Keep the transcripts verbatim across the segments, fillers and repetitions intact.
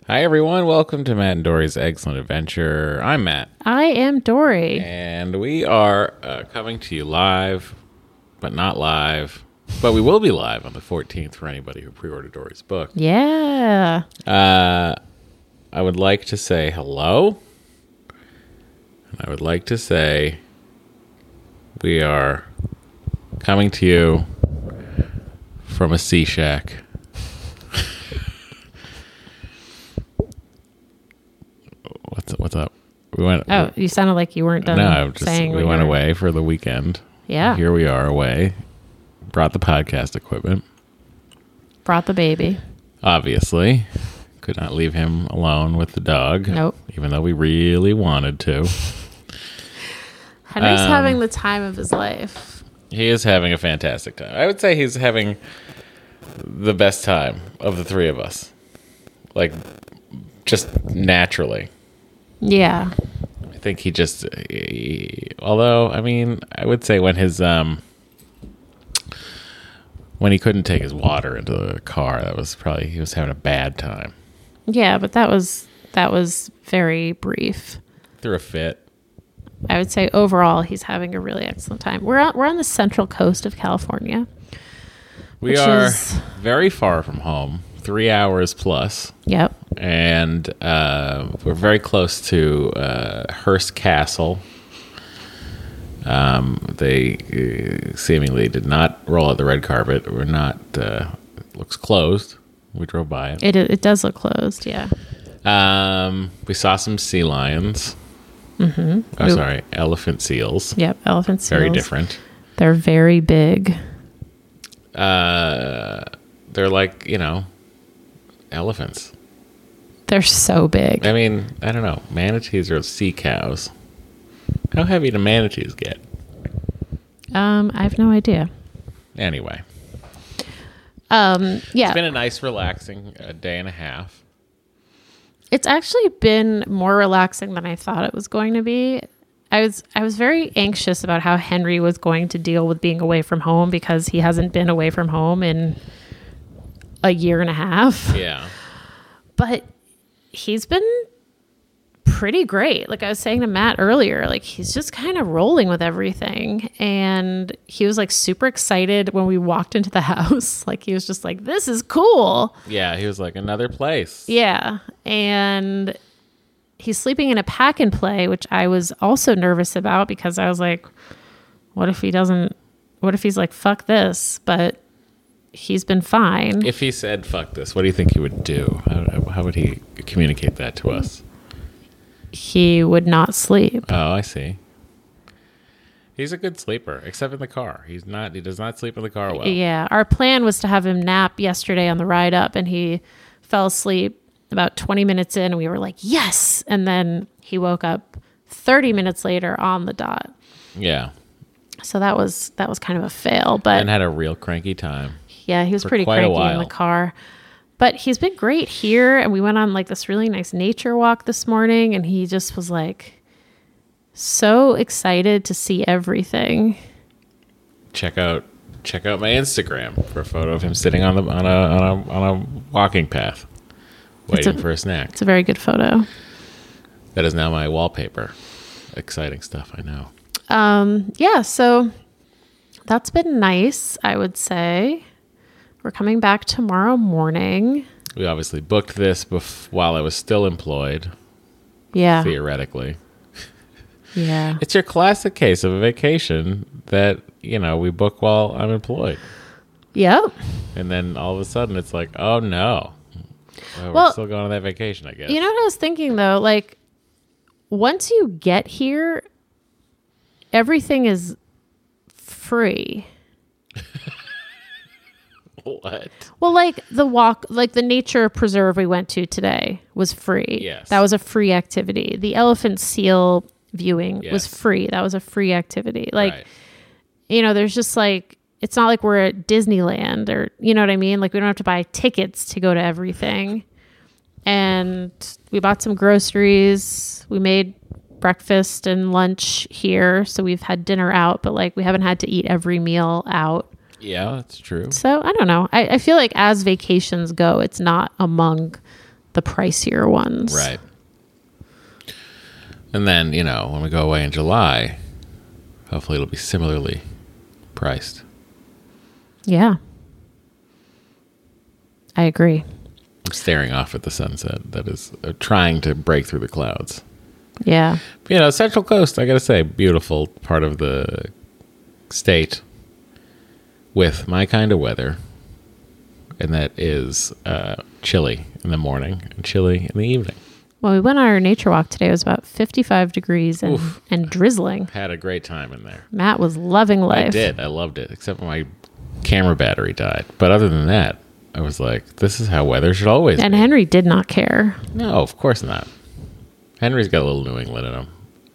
Hi, everyone. Welcome to Matt and Dory's Excellent Adventure. I'm Matt. I am Dory. And we are uh, coming to you live, but not live. But we will be live on the fourteenth for anybody who pre-ordered Dory's book. Yeah. Uh, I would like to say hello. And I would like to say we are coming to you from a sea shack. What's what's up? We went. Oh, you sounded like you weren't done. No, I'm just saying we went away for the weekend. Yeah. Here we are away. Brought the podcast equipment. Brought the baby. Obviously, could not leave him alone with the dog. Nope. Even though we really wanted to. Henry's Um, having the time of his life. He is having a fantastic time. I would say he's having the best time of the three of us. Like, just naturally. Yeah. I think he just, he, although, I mean, I would say when his, um, when he couldn't take his water into the car, that was probably, he was having a bad time. Yeah, but that was, that was very brief. Threw a fit. I would say overall, he's having a really excellent time. We're on, we're on the central coast of California. We which are is- very far from home, three hours plus. Yep. And uh, we're very close to uh, Hearst Castle. Um, they uh, seemingly did not roll out the red carpet. We're not. Uh, it looks closed. We drove by it. It it does look closed. Yeah. Um, we saw some sea lions. Mm-hmm. Oh, sorry, elephant seals. Yep. Elephant seals. Very different. They're very big. Uh, they're like, you know, elephants. They're so big. I mean, I don't know. Manatees are sea cows. How heavy do manatees get? Um, I have no idea. Anyway. Um, yeah. It's been a nice, relaxing uh, day and a half. It's actually been more relaxing than I thought it was going to be. I was I was very anxious about how Henry was going to deal with being away from home because he hasn't been away from home in a year and a half. Yeah. But he's been pretty great. Like I was saying to Matt earlier, like he's just kind of rolling with everything. And he was like super excited when we walked into the house. Like he was just like, this is cool. Yeah, he was like, another place. Yeah. And he's sleeping in a pack and play, which I was also nervous about because I was like, what if he doesn't, what if he's like, fuck this? But he's been fine. If he said, fuck this, what do you think he would do? How, how would he communicate that to us? He would not sleep. Oh, I see. He's a good sleeper, except in the car. He's not, he does not sleep in the car well. Yeah. Our plan was to have him nap yesterday on the ride up, and he fell asleep about twenty minutes in, and we were like, yes. And then he woke up thirty minutes later on the dot. Yeah. So that was, that was kind of a fail, but And had a real cranky time. yeah, he was for pretty quite a cranky in while. the car. But he's been great here, and we went on like this really nice nature walk this morning, and he just was like so excited to see everything. Check out check out my Instagram for a photo of him sitting on the on a on a on a walking path, waiting a- for a snack. It's a very good photo. That is now my wallpaper. Exciting stuff, I know. Um, yeah, so that's been nice, I would say. We're coming back tomorrow morning. We obviously booked this bef- while I was still employed, Yeah. theoretically. Yeah. It's your classic case of a vacation that, you know, we book while I'm employed. Yep. And then all of a sudden it's like, oh no. Well, Well, we're still going on that vacation, I guess. You know what I was thinking though? Like, once you get here, everything is free. What? Well, like the walk, like the nature preserve we went to today was free. Yes. That was a free activity. The elephant seal viewing was Yes. free. That was a free activity. Like, Right. you know, there's just like, it's not like we're at Disneyland or, you know what I mean? Like we don't have to buy tickets to go to everything. And we bought some groceries. We made breakfast and lunch here. So we've had dinner out, but like we haven't had to eat every meal out. Yeah, that's true. So I don't know. I, I feel like as vacations go, it's not among the pricier ones. Right. And then, you know, when we go away in July, hopefully it'll be similarly priced. Yeah. I agree. I'm staring off at the sunset that is uh, trying to break through the clouds. Yeah. But, you know, Central Coast, I got to say, beautiful part of the state with my kind of weather. And that is uh, chilly in the morning and chilly in the evening. Well, we went on our nature walk today. It was about fifty-five degrees and, and drizzling. Had a great time in there. Matt was loving life. I did. I loved it, except when my camera battery died. But other than that, I was like, this is how weather should always and be. And Henry did not care. No, of course not. Henry's got a little New England in him.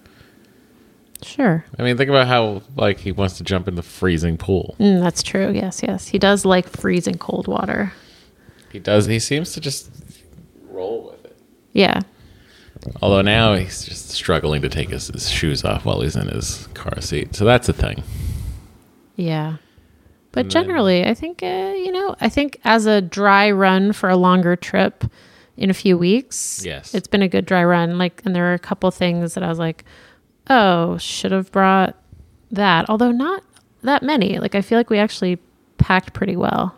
Sure. I mean, think about how, like, he wants to jump in the freezing pool. Mm, that's true. Yes, yes. He does like freezing cold water. He does. He seems to just roll with it. Yeah. Although now he's just struggling to take his, his shoes off while he's in his car seat. So that's a thing. Yeah. But And generally, then, I think, uh, you know, I think as a dry run for a longer trip in a few weeks, yes, it's been a good dry run. Like, and there were a couple things that I was like, oh, should have brought that. Although not that many. Like, I feel like we actually packed pretty well.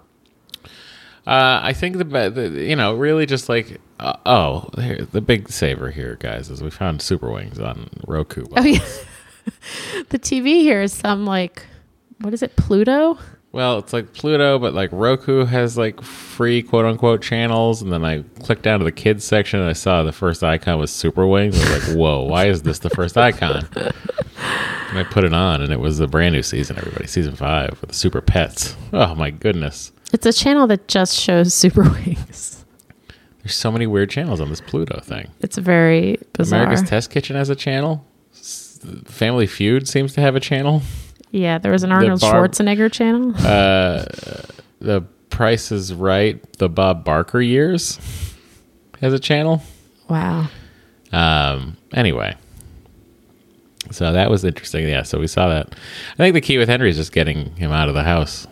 Uh, I think the, the you know really just like uh, oh here, the big saver here, guys, is we found Super Wings on Roku. Oh yeah, the T V here is some like what is it, Pluto? Well, it's like Pluto, but like Roku has like free quote unquote channels, and then I clicked down to the kids section and I saw the first icon was Super Wings. I was like, whoa, why is this the first icon? And I put it on, and it was the brand new season. Everybody, season five with the Super Pets. Oh my goodness. It's a channel that just shows Super Wings. There's so many weird channels on this Pluto thing. It's very bizarre. America's Test Kitchen has a channel. Family Feud seems to have a channel. Yeah, there was an Arnold Bar- Schwarzenegger channel. Uh, the Price is Right, the Bob Barker years has a channel. Wow. Um. Anyway. So that was interesting. Yeah, so we saw that. I think the key with Henry is just getting him out of the house.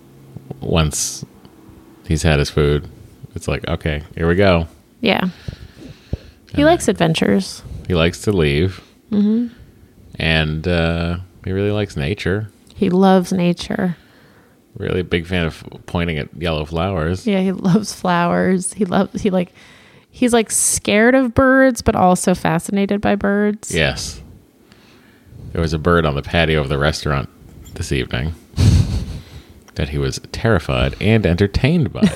Once he's had his food, it's like, okay, here we go. Yeah. He And likes adventures. He likes to leave. Mm-hmm. And uh, he really likes nature. He loves nature. Really a big fan of pointing at yellow flowers. Yeah, he loves flowers. He loves, he like, he's like scared of birds, but also fascinated by birds. Yes. There was a bird on the patio of the restaurant this evening that he was terrified and entertained by.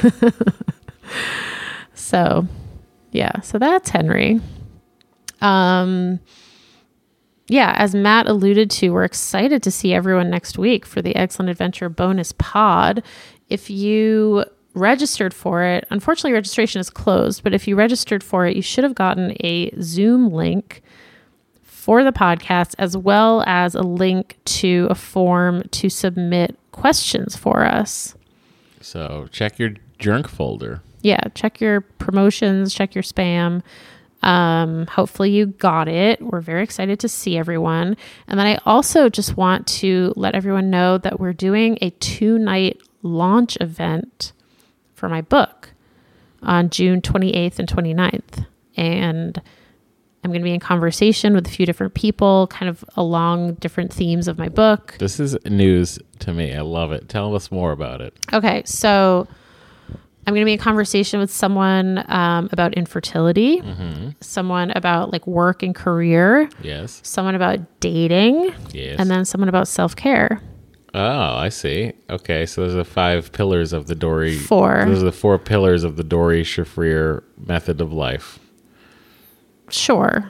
So, yeah. So that's Henry. Um, yeah, as Matt alluded to, we're excited to see everyone next week for the Excellent Adventure bonus pod. If you registered for it, unfortunately registration is closed, but if you registered for it, you should have gotten a Zoom link for the podcast, as well as a link to a form to submit questions for us. So check your junk folder. Yeah, check your promotions, check your spam. Um, hopefully you got it. We're very excited to see everyone. And then I also just want to let everyone know that we're doing a two-night launch event for my book on June twenty-eighth and twenty-ninth. And I'm going to be in conversation with a few different people, kind of along different themes of my book. This is news to me. I love it. Tell us more about it. Okay, so I'm going to be in conversation with someone um, about infertility, Mm-hmm. someone about like work and career, Yes. someone about dating, Yes. and then someone about self-care. Oh, I see. Okay, so there's the five pillars of the Dory. Four. Those are the four pillars of the Dory Shafrir method of life. Sure.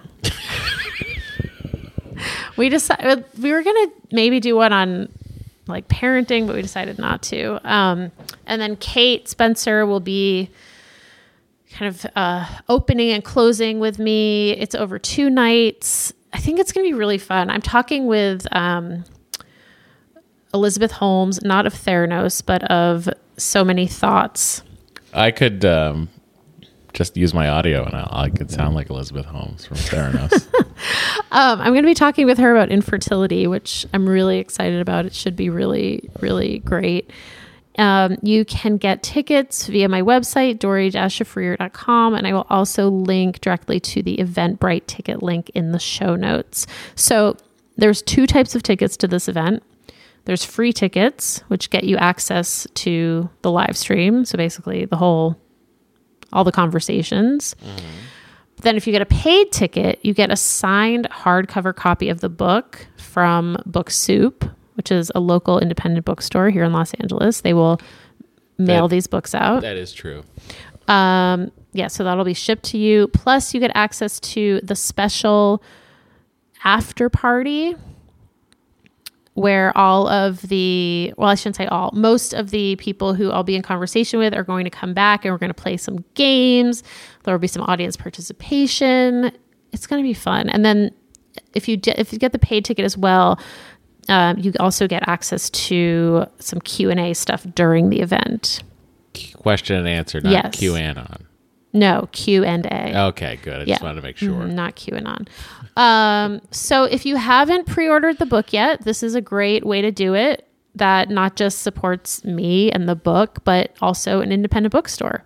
we decided we were going to maybe do one on like parenting, but we decided not to. Um, and then Kate Spencer will be kind of uh, opening and closing with me. It's over two nights. I think it's going to be really fun. I'm talking with um, Elizabeth Holmes, not of Theranos, but of So Many Thoughts. I could um, just use my audio and I, I could sound like Elizabeth Holmes from Theranos. Um, I'm going to be talking with her about infertility, which I'm really excited about. It should be really, really great. Um, you can get tickets via my website, dory dash shafrir dot com, and I will also link directly to the Eventbrite ticket link in the show notes. So there's two types of tickets to this event. There's free tickets, which get you access to the live stream. So basically the whole, all the conversations. Mm-hmm. Then if you get a paid ticket, you get a signed hardcover copy of the book from Book Soup, which is a local independent bookstore here in Los Angeles. They will mail that, these books out. That is true. Um, yeah, so that'll be shipped to you. Plus you get access to the special after party where all of the, well, I shouldn't say all, most of the people who I'll be in conversation with are going to come back and we're going to play some games. There will be some audience participation. It's going to be fun. And then if you, if you get the paid ticket as well, um, you also get access to some Q and A stuff during the event. Question and answer, not yes. QAnon. No, Q and A. Okay, good. I yeah. just wanted to make sure. Mm, not QAnon. Um, so if you haven't pre-ordered the book yet, this is a great way to do it. That not just supports me and the book, but also an independent bookstore.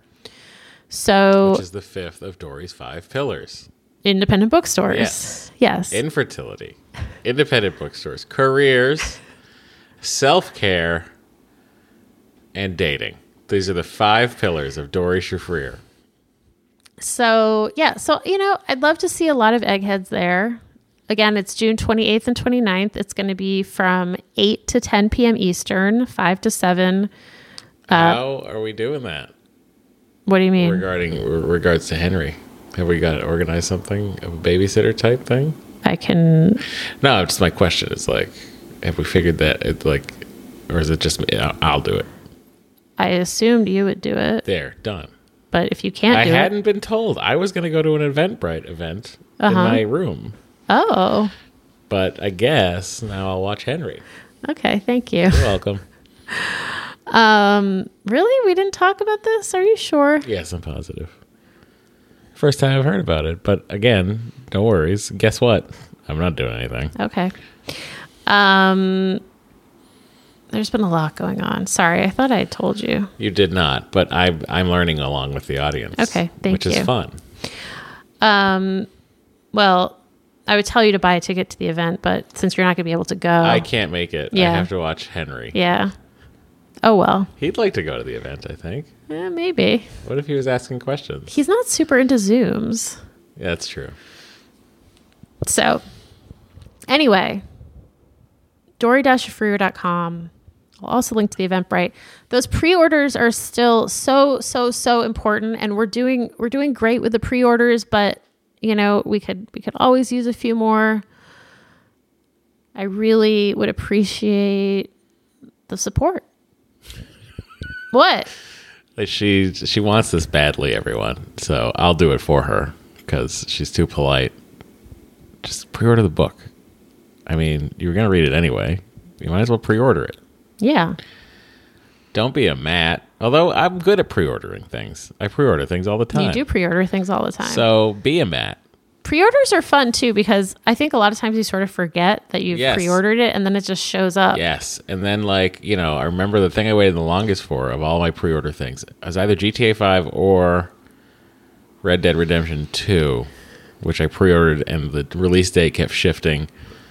So, which is the fifth of Dory's five pillars. Independent bookstores. Yes. Yes. Infertility. Independent bookstores. Careers. Self-care. And dating. These are the five pillars of Dory Shafrir. So, yeah. So, you know, I'd love to see a lot of eggheads there. Again, it's June twenty-eighth and twenty-ninth. It's going to be from eight to ten p.m. Eastern, five to seven. Uh, How are we doing that? What do you mean? Regarding regards to Henry. Have we got to organize something, a babysitter type thing? I can... No, just my question is like, have we figured that, it like, or is it just me? I'll, I'll do it. I assumed you would do it. There, done. But if you can't I do it... I hadn't been told. I was going to go to an Eventbrite event uh-huh. in my room. Oh. But I guess now I'll watch Henry. Okay, thank you. You're welcome. um, really? We didn't talk about this? Are you sure? Yes, I'm positive. First time I've heard about it. But again, no worries. Guess what? I'm not doing anything. Okay. Um... There's been a lot going on. Sorry, I thought I had told you. You did not, but I, I'm learning along with the audience. Okay, thank which you. Which is fun. Um, well, I would tell you to buy a ticket to the event, but since you're not going to be able to go. I can't make it. Yeah. I have to watch Henry. Yeah. Oh, well. He'd like to go to the event, I think. Yeah, maybe. What if he was asking questions? He's not super into Zooms. Yeah, that's true. So, anyway, dory dash shafrir dot com. I'll also link to the Eventbrite. Those pre-orders are still so, so, so important. And we're doing, we're doing great with the pre-orders, but you know, we could, we could always use a few more. I really would appreciate the support. What? She, she wants this badly, everyone. So I'll do it for her because she's too polite. Just pre-order the book. I mean, you were going to read it anyway. You might as well pre-order it. Yeah. Don't be a Matt. Although I'm good at pre-ordering things. I pre-order things all the time. You do pre-order things all the time. So be a Matt. Pre-orders are fun too because I think a lot of times you sort of forget that you've yes. pre-ordered it and then it just shows up. Yes. And then like, you know, I remember the thing I waited the longest for of all my pre-order things was either G T A five or Red Dead Redemption two, which I pre-ordered and the release date kept shifting.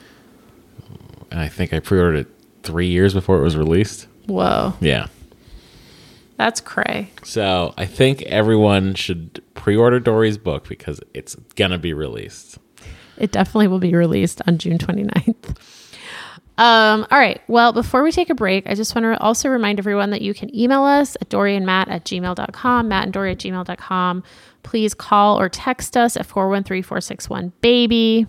And I think I pre-ordered it three years before it was released. Whoa. Yeah. That's cray. So I think everyone should pre-order Dory's book because it's going to be released. It definitely will be released on June twenty-ninth. Um, all right. Well, before we take a break, I just want to also remind everyone that you can email us at doryandmatt at gmail dot com, matt and dory at gmail dot com. Please call or text us at four one three, four six one, baby.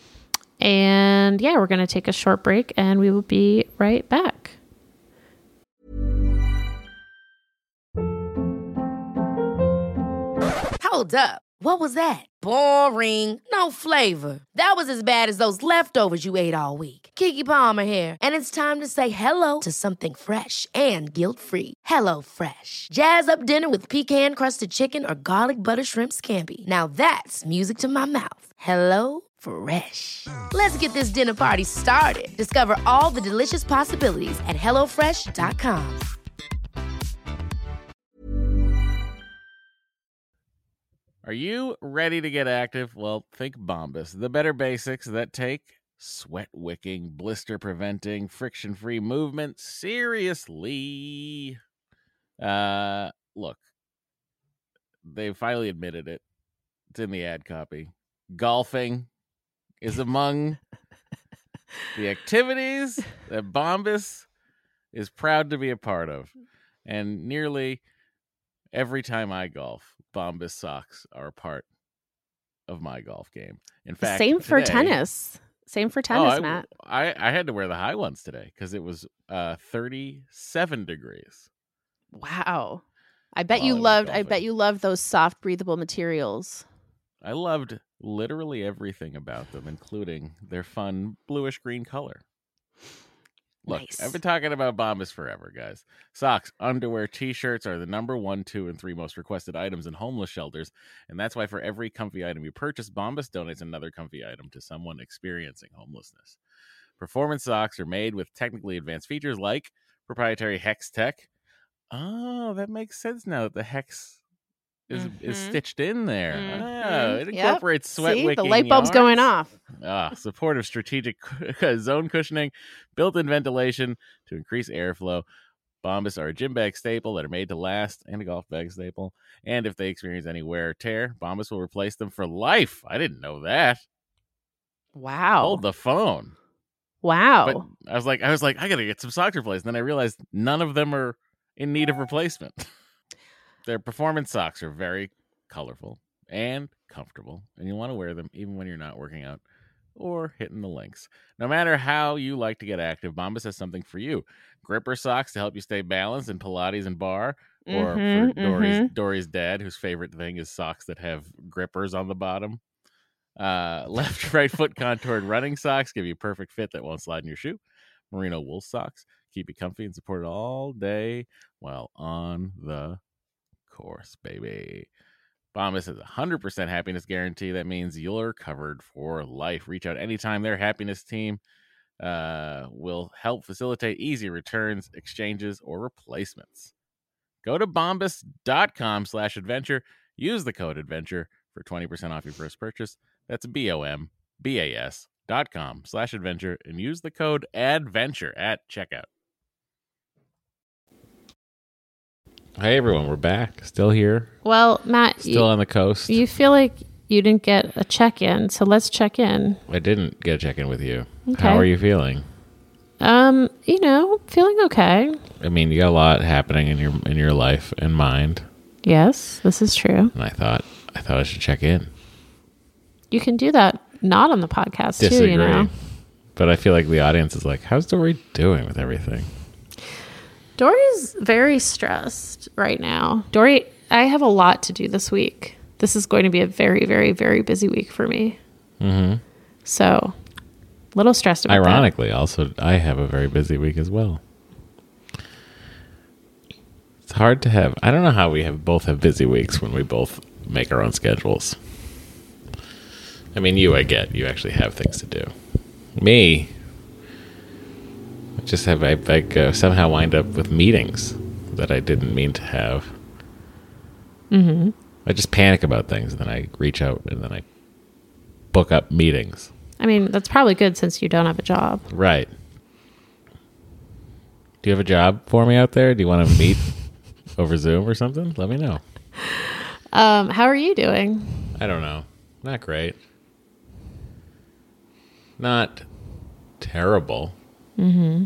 And yeah, we're going to take a short break and we will be right back. Hold up. What was that? Boring. No flavor. That was as bad as those leftovers you ate all week. Keke Palmer here. And it's time to say hello to something fresh and guilt-free. Hello Fresh. Jazz up dinner with pecan-crusted chicken or garlic butter shrimp scampi. Now that's music to my mouth. Hello Fresh. Let's get this dinner party started. Discover all the delicious possibilities at hello fresh dot com. Are you ready to get active? Well, think Bombas, the better basics that take sweat wicking, blister preventing, friction free movement seriously. Uh, look, they finally admitted it. It's in the ad copy. Golfing is among the activities that Bombas is proud to be a part of. And nearly every time I golf, Bombas socks are a part of my golf game. In fact, same for today- tennis. Same for Oh, tennis, I, Matt. I, I had to wear the high ones today because it was uh, thirty-seven degrees. Wow. I bet While you I was loved I golfing. bet you loved those soft breathable materials. I loved literally everything about them, including their fun bluish green color. Look, Nice. I've been talking about Bombas forever, guys. Socks, underwear, t-shirts are the number one, two, and three most requested items in homeless shelters, and that's why for every comfy item you purchase, Bombas donates another comfy item to someone experiencing homelessness. Performance socks are made with technically advanced features like proprietary Hex Tech. Oh, that makes sense now that the Hex is is Mhm. stitched in there. Mhm. Oh, it Yep. incorporates sweat See, wicking the light bulb's going yarns. off. Ah, supportive strategic zone cushioning, built-in ventilation to increase airflow. Bombas are a gym bag staple that are made to last, and a golf bag staple. And if they experience any wear or tear, Bombas will replace them for life. I didn't know that. Wow. Hold the phone. wow. But I was like, I was like, I gotta get some socks replaced. And then I realized none of them are in need of replacement. Their performance socks are very colorful and comfortable, and you want to wear them even when you're not working out or hitting the links. No matter how you like to get active, Bombas has something for you. Gripper socks to help you stay balanced in Pilates and bar, or Mhm, for Dory's mhm. Dory's dad, whose favorite thing is socks that have grippers on the bottom. Uh, left right foot contoured running socks give you a perfect fit that won't slide in your shoe. Merino wool socks keep you comfy and supported all day while on the course, baby. Bombas has a one hundred percent happiness guarantee. That means you're covered for life. Reach out anytime. Their happiness team uh, will help facilitate easy returns, exchanges, or replacements. Go to bombas.com slash adventure. Use the code adventure for twenty percent off your first purchase. That's B-O-M-B-A-S dot com slash adventure, and use the code adventure at checkout. Hey, everyone. We're back. Still here. Well, Matt, Still you, on the coast. you feel like you didn't get a check-in, so let's check in. I didn't get a check-in with you. Okay. How are you feeling? Um, you know, feeling okay. I mean, you got a lot happening in your in your life and mind, Yes, this is true. and I thought I thought I should check in. You can do that not on the podcast Disagree, too, you know. but I feel like the audience is like, "How's Dory doing with everything?" Dory's very stressed right now. Dory, I have a lot to do this week. This is going to be a very, very, very busy week for me. Mm-hmm. So, a little stressed about that. Ironically, also, I have a very busy week as well. It's hard to have. I don't know how we have both have busy weeks when we both make our own schedules. I mean, you, I get you actually have things to do. Me, I just have. I like uh, somehow wind up with meetings that I didn't mean to have. Mm-hmm. I just panic about things, and then I reach out, and then I book up meetings. I mean, that's probably good since you don't have a job. Right. Do you have a job for me out there? Do you want to meet over Zoom or something? Let me know. Um, how are you doing? I don't know. Not great. Not terrible. Mm-hmm.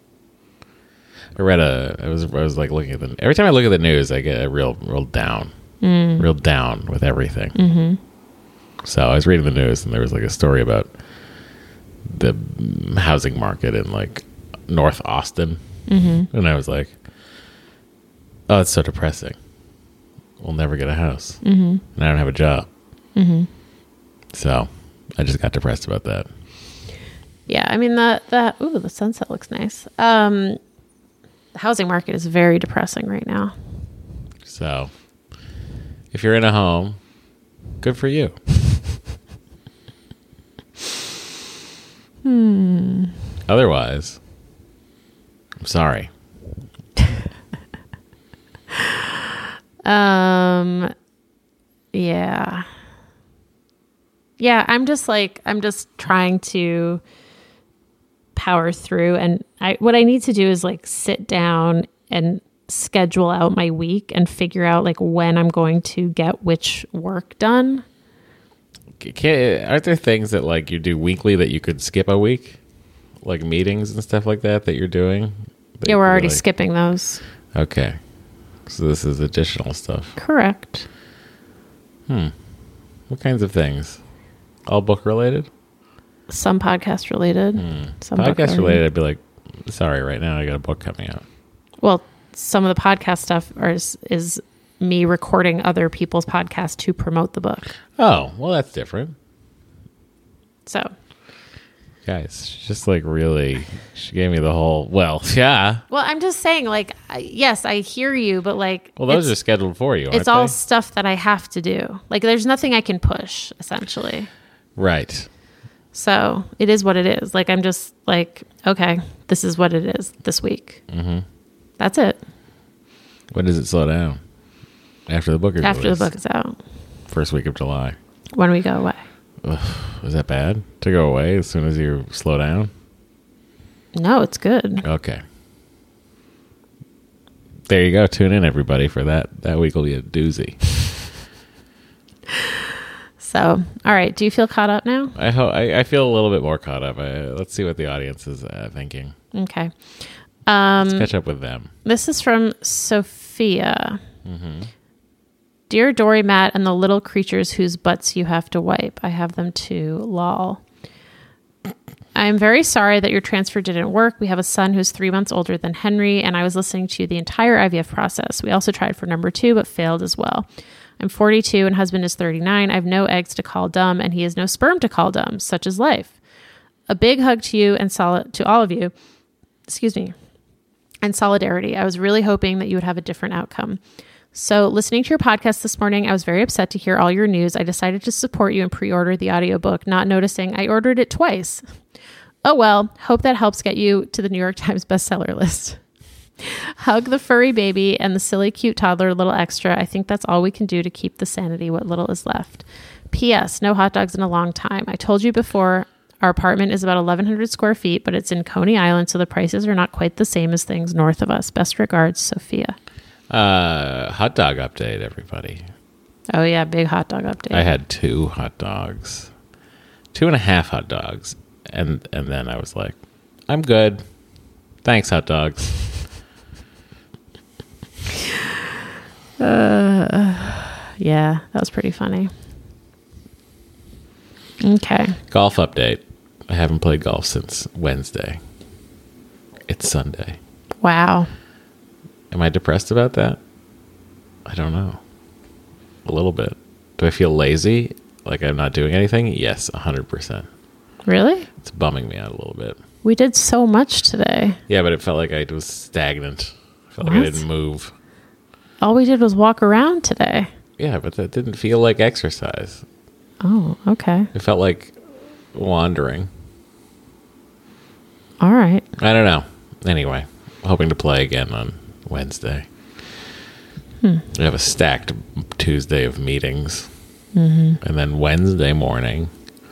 I read a. I was. I was like looking at the. Every time I look at the news, I get a real, real down, Mm. real down with everything. Mm-hmm. So I was reading the news, and there was like a story about the housing market in like North Austin, Mm-hmm. and I was like, "Oh, it's so depressing. We'll never get a house, Mm-hmm. and I don't have a job." Mm-hmm. So I just got depressed about that. Yeah, I mean that that ooh, the sunset looks nice. Um, the housing market is very depressing right now. So if you're in a home, good for you. Hmm. Otherwise, I'm sorry. Um, Yeah. Yeah, I'm just like, I'm just trying to power through. And I, what I need to do is like sit down and schedule out my week and figure out like when I'm going to get which work done. Can't, aren't there things that like you do weekly that you could skip a week? Like meetings and stuff like that that you're doing? That Yeah, we're already like, skipping those. Okay. So this is additional stuff. Correct. Hmm. What kinds of things? All book related? Some podcast related. Hmm. Some book Podcast related, I'd be like, sorry, right now I got a book coming out. Well, some of the podcast stuff are, is, is me recording other people's podcasts to promote the book. Oh, well, that's different. So, Guys, she's just like really, she gave me the whole, well, yeah. well, I'm just saying, like, I- yes, I hear you, but like, Well, those it's, are scheduled for you, aren't it's all they? stuff that I have to do. Like, there's nothing I can push, essentially. Right. So it is what it is. Like, I'm just like, okay, this is what it is this week. Mm-hmm. That's it. When does it slow down? After the book is After released. the book is out, First week of July. when we go away. Ugh, is that bad to go away as soon as you slow down? No, it's good. Okay. There you go. Tune in, everybody, for that. That week will be a doozy. So, all right. Do you feel caught up now? I hope I, I feel a little bit more caught up. I, let's see what the audience is uh, thinking. Okay. Um, Let's catch up with them. This is from Sophia. Dear Dory, Matt, and the little creatures whose butts you have to wipe. I have them too. Lol. I am very sorry that your transfer didn't work. We have a son who's three months older than Henry, and I was listening to the entire I V F process. We also tried for number two, but failed as well. I'm forty-two and husband is thirty-nine. I have no eggs to call dumb, and he has no sperm to call dumb. Such is life. A big hug to you and solid to all of you. Excuse me. And solidarity. I was really hoping that you would have a different outcome. So listening to your podcast this morning, I was very upset to hear all your news. I decided to support you and pre-order the audiobook, not noticing I ordered it twice. Oh well, hope that helps get you to the New York Times bestseller list. Hug the furry baby and the silly cute toddler a little extra. I think that's all we can do to keep the sanity what little is left. P S. No hot dogs in a long time. I told you before, our apartment is about eleven hundred square feet, but it's in Coney Island, so the prices are not quite the same as things north of us. Best regards, Sophia. Uh, hot dog update, everybody. Oh yeah, big hot dog update. I had two hot dogs, two and a half hot dogs, and and then I was like, I'm good. Thanks, hot dogs. Uh, yeah, that was pretty funny. Okay. Golf update. I haven't played golf since Wednesday. It's Sunday. Wow. Am I depressed about that? I don't know. A little bit. Do I feel lazy? Like I'm not doing anything? Yes, one hundred percent. Really? It's bumming me out a little bit. We did so much today. Yeah, but it felt like I was stagnant. I felt like I What? didn't move. All we did was walk around today. Yeah, but that didn't feel like exercise. Oh, okay. It felt like wandering. All right. I don't know. Anyway, hoping to play again on Wednesday. Hmm. We have a stacked Tuesday of meetings. Mm-hmm. And then Wednesday morning,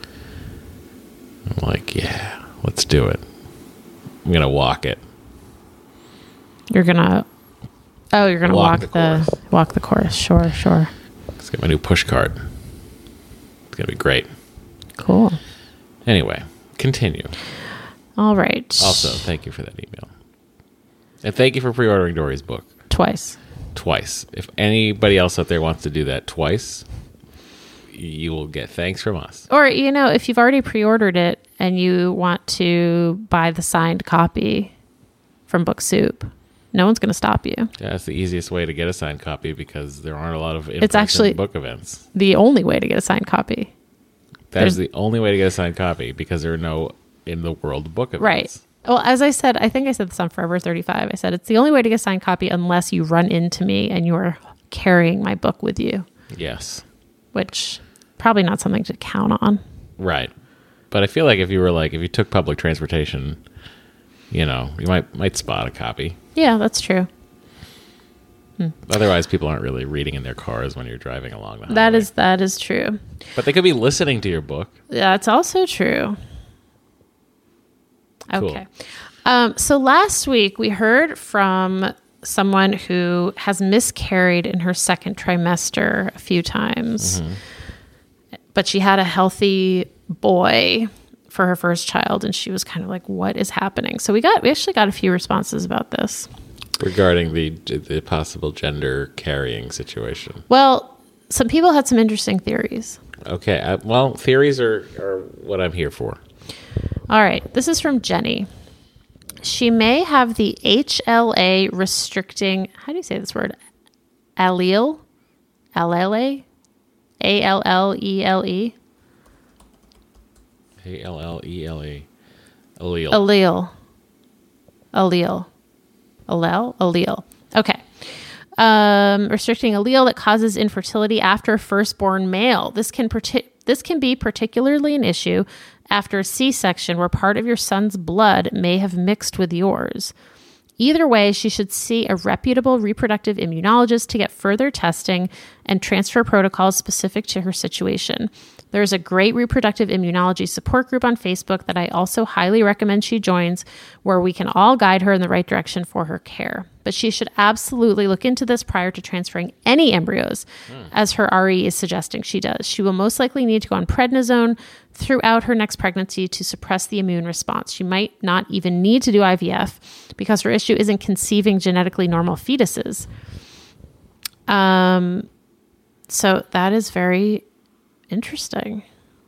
I'm like, yeah, let's do it. I'm going to walk it. You're gonna. Oh, you're gonna Walk walk, the the, course. walk the course. Sure, sure. Let's get my new push cart. It's going to be great. Cool. Anyway, continue. All right. Also, thank you for that email. And thank you for pre-ordering Dory's book Twice. twice. If anybody else out there wants to do that twice, you will get thanks from us. Or, you know, if you've already pre-ordered it and you want to buy the signed copy from Book Soup, no one's going to stop you. Yeah, that's the easiest way to get a signed copy because there aren't a lot of It's actually- book events. The only way to get a signed copy. That is There's- the only way to get a signed copy because there are no in the world book events. Right. Well, as I said, I think I said this on Forever thirty-five. I said it's the only way to get a signed copy unless you run into me and you're carrying my book with you, Yes. which probably not something to count on. Right. But I feel like if you were like if you took public transportation, you know, you might might spot a copy. Yeah, that's true. Otherwise, people aren't really reading in their cars when you're driving along the highway. That is that is true. But they could be listening to your book. That's also true. Cool. Okay. Um, so last week we heard from someone who has miscarried in her second trimester a few times, mm-hmm. but she had a healthy boy for her first child, and she was kind of like, what is happening? So we got we actually got a few responses about this. Regarding the the possible gender carrying situation. Well, some people had some interesting theories. Okay. Uh, well, theories are, are what I'm here for. All right. This is from Jenny. She may have the H L A restricting, how do you say this word? Allele? Allele? A L L E L E? A L L E L E. Allele. Allele. Allele. Allele? Allele. Okay. Um, restricting allele that causes infertility after a firstborn male. This can partic- this can be particularly an issue after a C-section where part of your son's blood may have mixed with yours. Either way, she should see a reputable reproductive immunologist to get further testing and transfer protocols specific to her situation. There's a great reproductive immunology support group on Facebook that I also highly recommend she joins, where we can all guide her in the right direction for her care. But she should absolutely look into this prior to transferring any embryos, mm. as her R E is suggesting she does. She will most likely need to go on prednisone throughout her next pregnancy to suppress the immune response. She might not even need to do I V F because her issue isn't conceiving genetically normal fetuses. Um, so that is very interesting.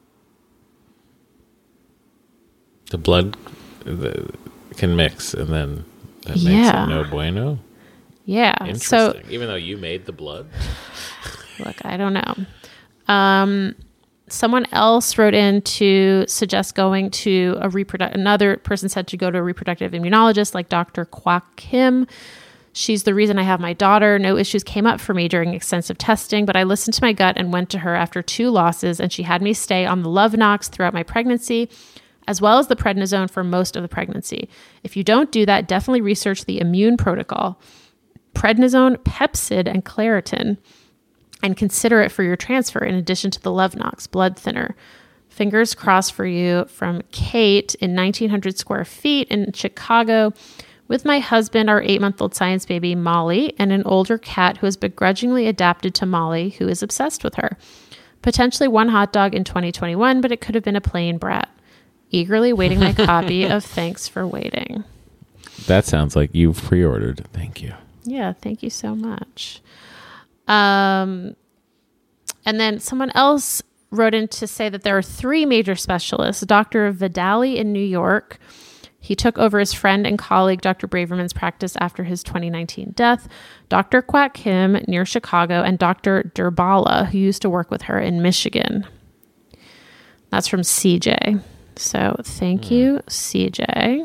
The blood the, can mix, and then that makes yeah. it no bueno. Yeah. Interesting. So, even though you made the blood. Look, I don't know. Um, someone else wrote in to suggest going to a reproductive. Another person said to go to a reproductive immunologist like Doctor Kwak Kim. She's the reason I have my daughter. No issues came up for me during extensive testing, but I listened to my gut and went to her after two losses, and she had me stay on the Lovenox throughout my pregnancy, as well as the prednisone for most of the pregnancy. If you don't do that, definitely research the immune protocol. Prednisone, Pepcid, and Claritin, and consider it for your transfer in addition to the Lovenox blood thinner. Fingers crossed for you, from Kate in nineteen hundred square feet in Chicago, with my husband, our eight-month-old science baby, Molly, and an older cat who has begrudgingly adapted to Molly, who is obsessed with her. Potentially one hot dog in twenty twenty-one, but it could have been a plain brat. Eagerly waiting my copy of Thanks for Waiting. That sounds like you've pre-ordered. Thank you. Yeah, thank you so much. Um, and then someone else wrote in to say that there are three major specialists. Doctor Vidali in New York. He took over his friend and colleague, Doctor Braverman's practice after his twenty nineteen death. Doctor Kwak Kim near Chicago, and Doctor Durbala, who used to work with her in Michigan. That's from C J. So thank mm. you, C J.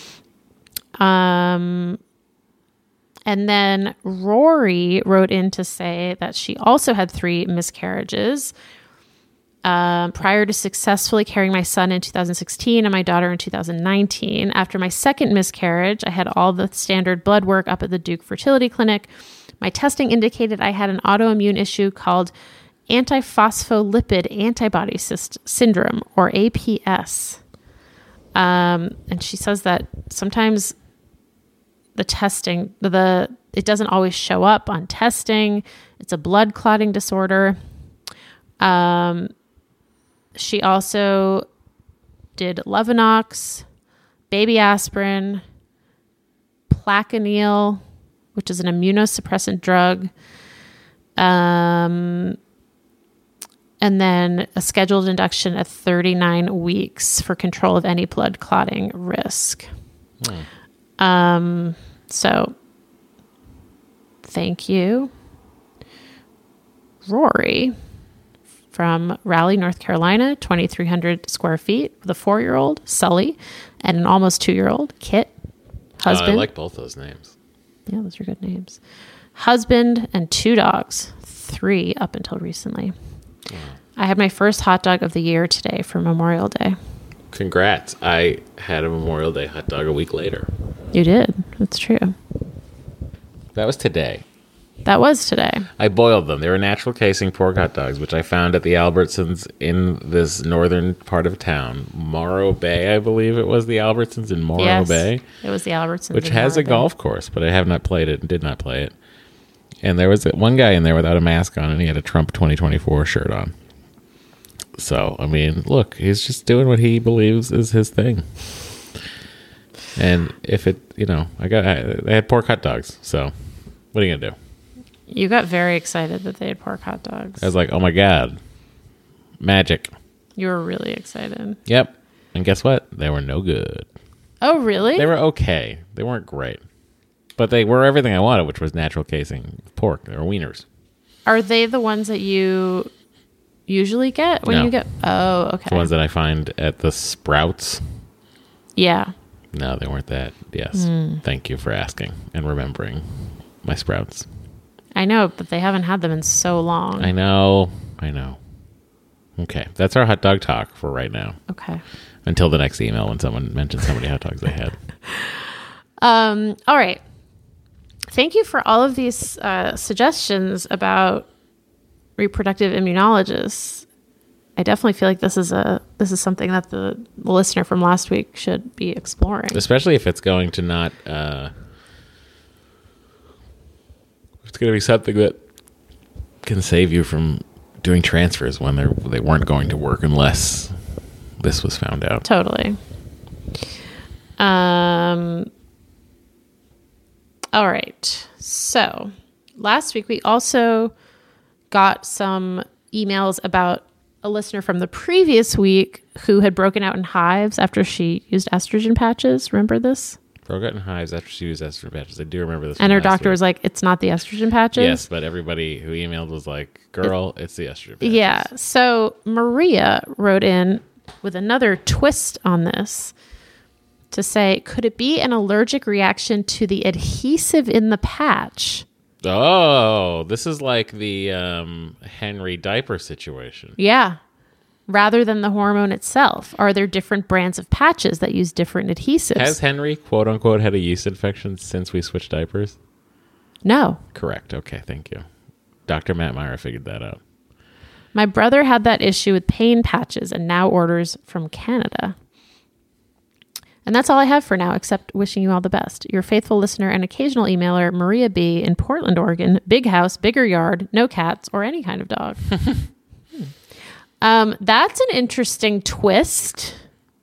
Um, and then Rory wrote in to say that she also had three miscarriages um, prior to successfully carrying my son in two thousand sixteen and my daughter in two thousand nineteen. After my second miscarriage, I had all the standard blood work up at the Duke Fertility Clinic. My testing indicated I had an autoimmune issue called antiphospholipid antibody syst- syndrome, or A P S. Um, and she says that sometimes the testing, the it doesn't always show up on testing. It's a blood clotting disorder. Um, she also did Lovenox, baby aspirin, Plaquenil, which is an immunosuppressant drug, um, and then a scheduled induction at thirty-nine weeks for control of any blood clotting risk. Hmm. Um, so thank you, Rory, from Raleigh, North Carolina, twenty-three hundred square feet, with a four-year-old, Sully, and an almost two-year-old, Kit. Husband. Uh, I like both those names. Yeah, those are good names. Husband and two dogs, three up until recently. Wow. I had my first hot dog of the year today for Memorial Day. Congrats. I had a Memorial Day hot dog a week later. You did. That's true. That was today. That was today. I boiled them. They were natural casing pork hot dogs, which I found at the Albertsons in this northern part of town. Morro Bay, I believe it was the Albertsons in Morro yes, Bay. It was the Albertsons. Which in has Morro a Bay. golf course, but I have not played it and did not play it. And there was one guy in there without a mask on, and he had a Trump twenty twenty-four shirt on. So, I mean, look, he's just doing what he believes is his thing. And if it, you know, I got, I, they had pork hot dogs. So, what are you going to do? You got very excited that they had pork hot dogs. I was like, oh my God, magic. You were really excited. Yep. And guess what? They were no good. Oh, really? They were okay. They weren't great. But they were everything I wanted, which was natural casing pork. They were wieners. Are they the ones that you usually get when No. you get? Oh, okay. The ones that I find at the Sprouts. Yeah. No, they weren't that. Yes. Mm. Thank you for asking and remembering my Sprouts. I know, but they haven't had them in so long. I know. I know. Okay. That's our hot dog talk for right now. Okay. Until the next email when someone mentions how many hot dogs they had. Um. All right. Thank you for all of these uh, suggestions about reproductive immunologists. I definitely feel like this is a this is something that the, the listener from last week should be exploring. Especially if it's going to not... Uh, it's going to be something that can save you from doing transfers when they they weren't going to work unless this was found out. Totally. Um. All right. So last week we also got some emails about a listener from the previous week who had broken out in hives after she used estrogen patches. Remember this? Broke out in hives after she used estrogen patches. I do remember this. And from her last doctor week. was like, it's not the estrogen patches. Yes, but everybody who emailed was like, girl, it's the estrogen patches. Yeah. So Maria wrote in with another twist on this to say, could it be an allergic reaction to the adhesive in the patch? Oh, this is like the um, Henry diaper situation. Yeah. Rather than the hormone itself. Are there different brands of patches that use different adhesives? Has Henry, quote unquote, had a yeast infection since we switched diapers? No. Correct. Okay, thank you. Doctor Matt Meyer figured that out. My brother had that issue with pain patches and now orders from Canada. And that's all I have for now, except wishing you all the best. Your faithful listener and occasional emailer, Maria B. in Portland, Oregon. Big house, bigger yard, no cats, or any kind of dog. hmm. um, that's an interesting twist.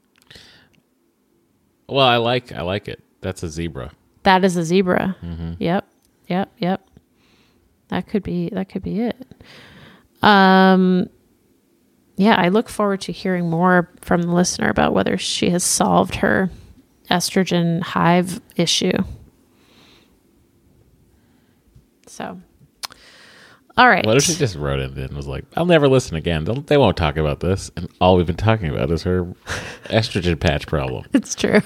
Well, I like I like it. That's a zebra. That is a zebra. Mm-hmm. Yep. Yep. Yep. That could be that could be it. Um Yeah, I look forward to hearing more from the listener about whether she has solved her estrogen hive issue. So, all right. What if she just wrote in and was like, I'll never listen again. They'll, they won't talk about this. And all we've been talking about is her estrogen patch problem. It's true.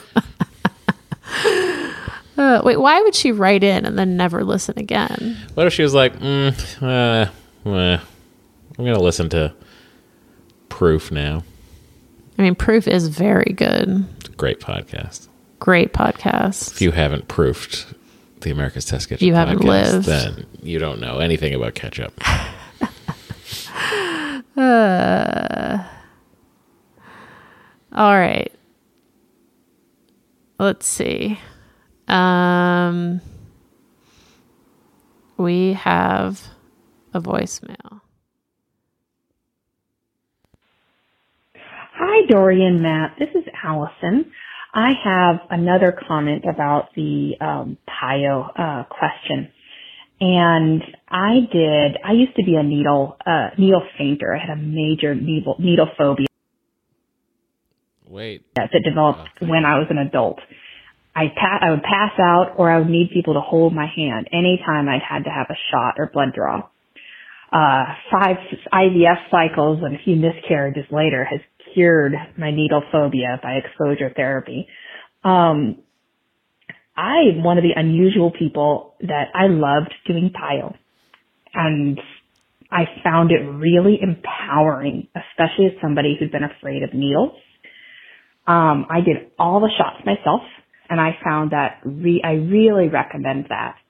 uh, wait, why would she write in and then never listen again? What if she was like, mm, uh, eh, I'm going to listen to Proof now. I mean, Proof is very good. It's a great podcast. Great podcast. If you haven't proofed the America's Test Ketchup You podcast, haven't lived. then you don't know anything about ketchup. uh, all right. Let's see. Um, we have a voicemail. Hi, Dory and Matt. This is Allison. I have another comment about the um, Pio uh, question. And I did, I used to be a needle, uh, needle fainter. I had a major needle, needle phobia Wait. that developed Okay. when I was an adult. I, pa- I would pass out or I would need people to hold my hand anytime I'd had to have a shot or blood draw. Uh, five I V F cycles and a few miscarriages later has cured my needle phobia by exposure therapy. Um, I'm one of the unusual people that I loved doing Pio. And I found it really empowering, especially as somebody who's been afraid of needles. Um, I did all the shots myself, and I found that re- I really recommend that.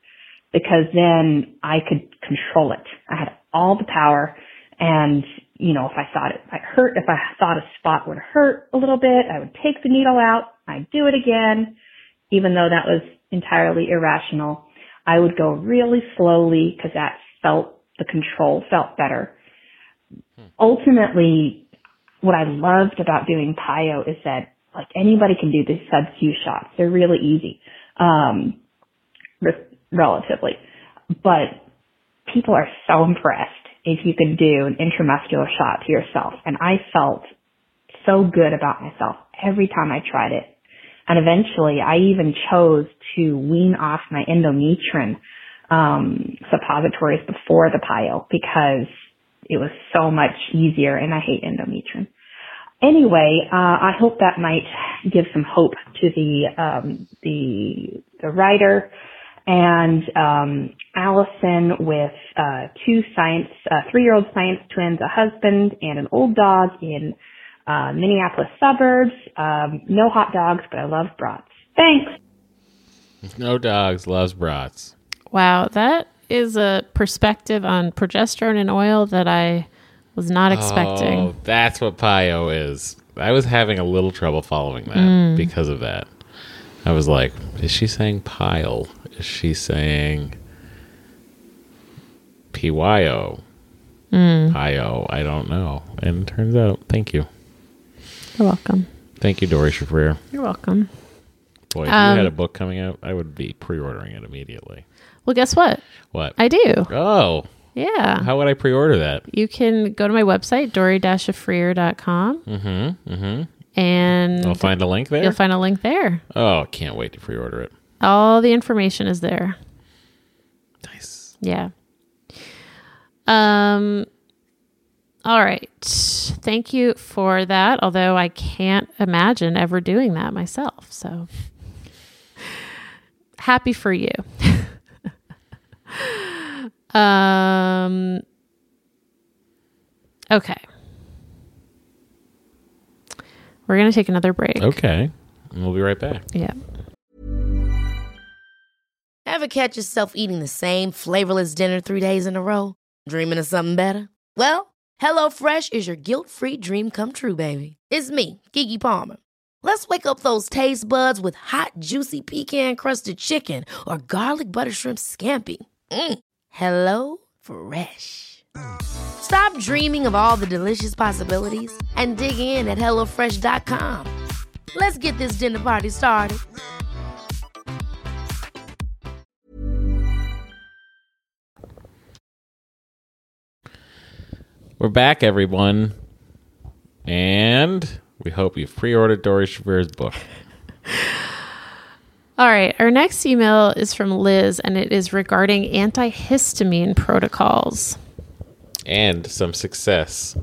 because then I could control it. I had all the power, and, you know, if I thought it might hurt, if I thought a spot would hurt a little bit, I would take the needle out, I'd do it again, even though that was entirely irrational. I would go really slowly because that felt, the control felt better. Hmm. Ultimately, what I loved about doing P I O is that, like, anybody can do these sub-Q shots. They're really easy, um, re- relatively. But people are so impressed if you can do an intramuscular shot to yourself. And I felt so good about myself every time I tried it. And eventually, I even chose to wean off my endometrin um, suppositories before the P I O because it was so much easier, and I hate endometrin. Anyway, uh, I hope that might give some hope to the um, the the writer and um, Allison with uh, two science, uh, three-year-old science twins, a husband, and an old dog in uh, Minneapolis suburbs. Um, no hot dogs, but I love brats. Thanks. No dogs, loves brats. Wow, that is a perspective on progesterone and oil that I was not expecting. Oh, that's what P I O is. I was having a little trouble following that mm. because of that. I was like, is she saying pile? Is she saying P Y O? Mm. P I O? I don't know. And it turns out, thank you. You're welcome. Thank you, Dory Shafrir. You're welcome. Boy, if um, you had a book coming out, I would be pre-ordering it immediately. Well, guess what? What? I do. Oh. Yeah. How would I pre-order that? You can go to my website, dory dash shafrir dot com. Mm-hmm. Mm-hmm. And I'll find a link there? You'll find a link there. Oh, can't wait to pre-order it. All the information is there. Nice. Yeah. Um. All right. Thank you for that, although I can't imagine ever doing that myself. So happy for you. um. Okay. We're going to take another break. Okay. And we'll be right back. Yeah. Ever catch yourself eating the same flavorless dinner three days in a row? Dreaming of something better? Well, HelloFresh is your guilt-free dream come true, baby. It's me, Keke Palmer. Let's wake up those taste buds with hot, juicy pecan-crusted chicken or garlic butter shrimp scampi. Mm. Hello Fresh. Stop dreaming of all the delicious possibilities and dig in at hello fresh dot com. Let's get this dinner party started. We're back, everyone. And we hope you've pre-ordered Dory Shafrir's book. All right. Our next email is from Liz, and it is regarding antihistamine protocols. And some success.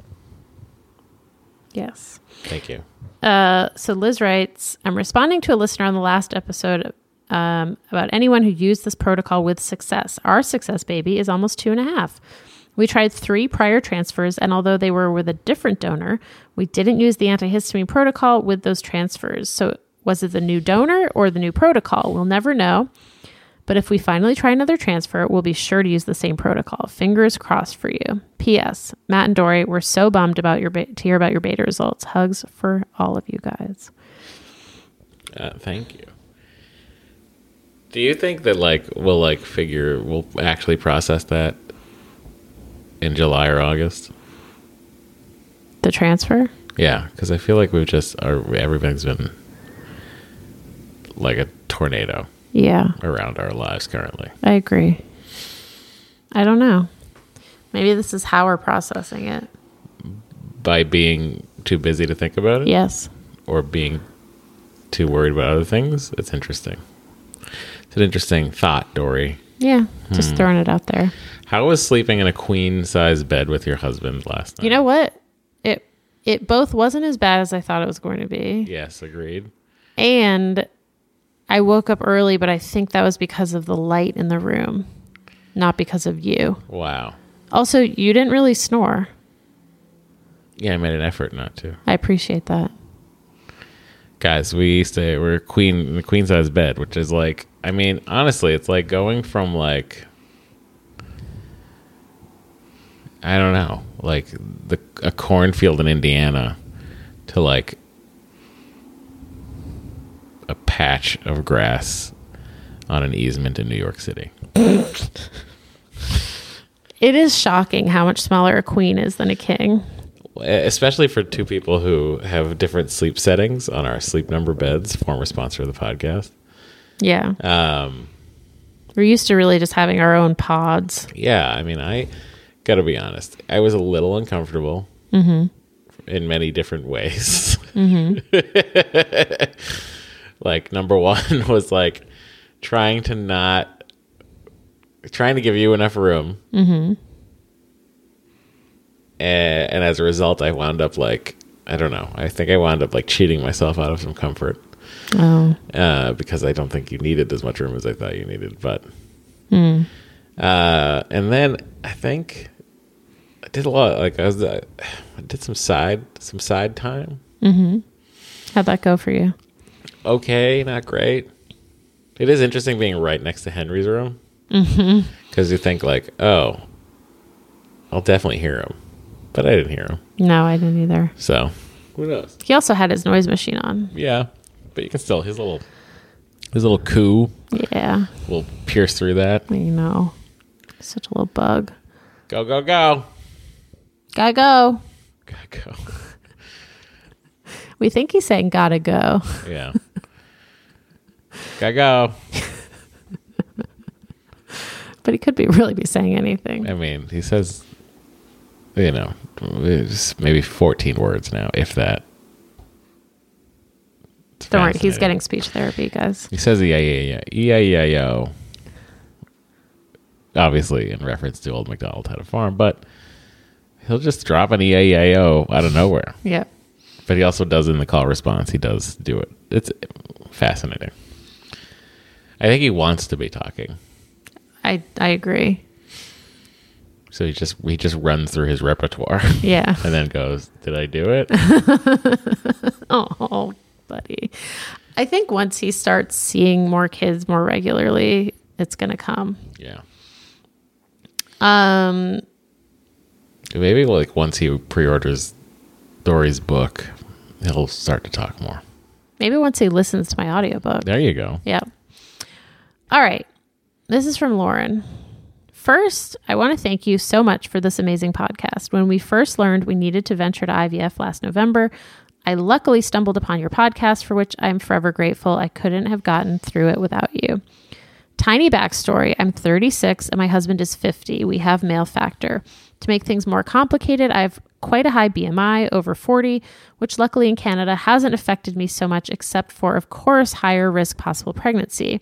Yes. Thank you. Uh, so Liz writes, I'm responding to a listener on the last episode um, about anyone who used this protocol with success. Our success baby is almost two and a half. We tried three prior transfers, and although they were with a different donor, we didn't use the antihistamine protocol with those transfers. So was it the new donor or the new protocol? We'll never know. But if we finally try another transfer, we'll be sure to use the same protocol. Fingers crossed for you. P S. Matt and Dory, we're so bummed about your be- to hear about your beta results. Hugs for all of you guys. Uh, thank you. Do you think that like we'll like figure we'll actually process that in July or August? The transfer? Yeah, because I feel like we've just our everything's been like a tornado. Yeah. Around our lives currently. I agree. I don't know. Maybe this is how we're processing it. By being too busy to think about it? Yes. Or being too worried about other things? It's interesting. It's an interesting thought, Dory. Yeah. Just hmm. throwing it out there. How was sleeping in a queen-size bed with your husband last night? You know what? It it both wasn't as bad as I thought it was going to be. Yes, agreed. And I woke up early, but I think that was because of the light in the room, not because of you. Wow. Also, you didn't really snore. Yeah, I made an effort not to. I appreciate that. Guys, we stay, we're queen in the queen size bed, which is like, I mean, honestly, it's like going from like, I don't know, like the a cornfield in Indiana to like a patch of grass on an easement in New York City. It is shocking how much smaller a queen is than a king. Especially for two people who have different sleep settings on our Sleep Number beds, former sponsor of the podcast. Yeah. Um, We're used to really just having our own pods. yeah, I mean, I got to be honest. I was a little uncomfortable Mm-hmm. in many different ways. Mm-hmm. Like, number one was like trying to not, trying to give you enough room. Mm-hmm. And, and as a result, I wound up like, I don't know. I think I wound up like cheating myself out of some comfort. Oh. Uh, because I don't think you needed as much room as I thought you needed. But, Mm. uh, and then I think I did a lot. Like I was, uh, I did some side, some side time. Mm-hmm. How'd that go for you? Okay, not great. It is interesting being right next to Henry's room. Mm-hmm. Because you think like, oh, I'll definitely hear him. But I didn't hear him. No, I didn't either. So, who knows? He also had his noise machine on. Yeah. But you can still, his little, his little coo Yeah. will pierce through that. You know. Such a little bug. Go, go, go. Gotta go. Gotta go. We think he's saying gotta go. Yeah. Gotta go. But he could be really be saying anything. I mean, he says, you know, it's maybe fourteen words now, if that. It's Don't worry, he's fascinating. getting speech therapy, guys. He says E I E I O. E I E I O. Obviously in reference to Old MacDonald Had a Farm, but he'll just drop an E I E I O out of nowhere. Yeah. But he also does in the call response. He does do it. It's fascinating. I think he wants to be talking. I I agree. So he just he just runs through his repertoire Yeah. and then goes, "Did I do it?" Oh, buddy. I think once he starts seeing more kids more regularly, it's gonna come. Yeah. Um Maybe like once he pre-orders Dory's book, he'll start to talk more. maybe once he listens to my audiobook. There you go. Yeah. All right. This is from Lauren. First, I want to thank you so much for this amazing podcast. When we first learned we needed to venture to I V F last November, I luckily stumbled upon your podcast, for which I'm forever grateful. I couldn't have gotten through it without you. Tiny backstory. I'm thirty-six and my husband is fifty. We have male factor. To make things more complicated, I have quite a high B M I, over forty, which luckily in Canada hasn't affected me so much, except for, of course, higher risk possible pregnancy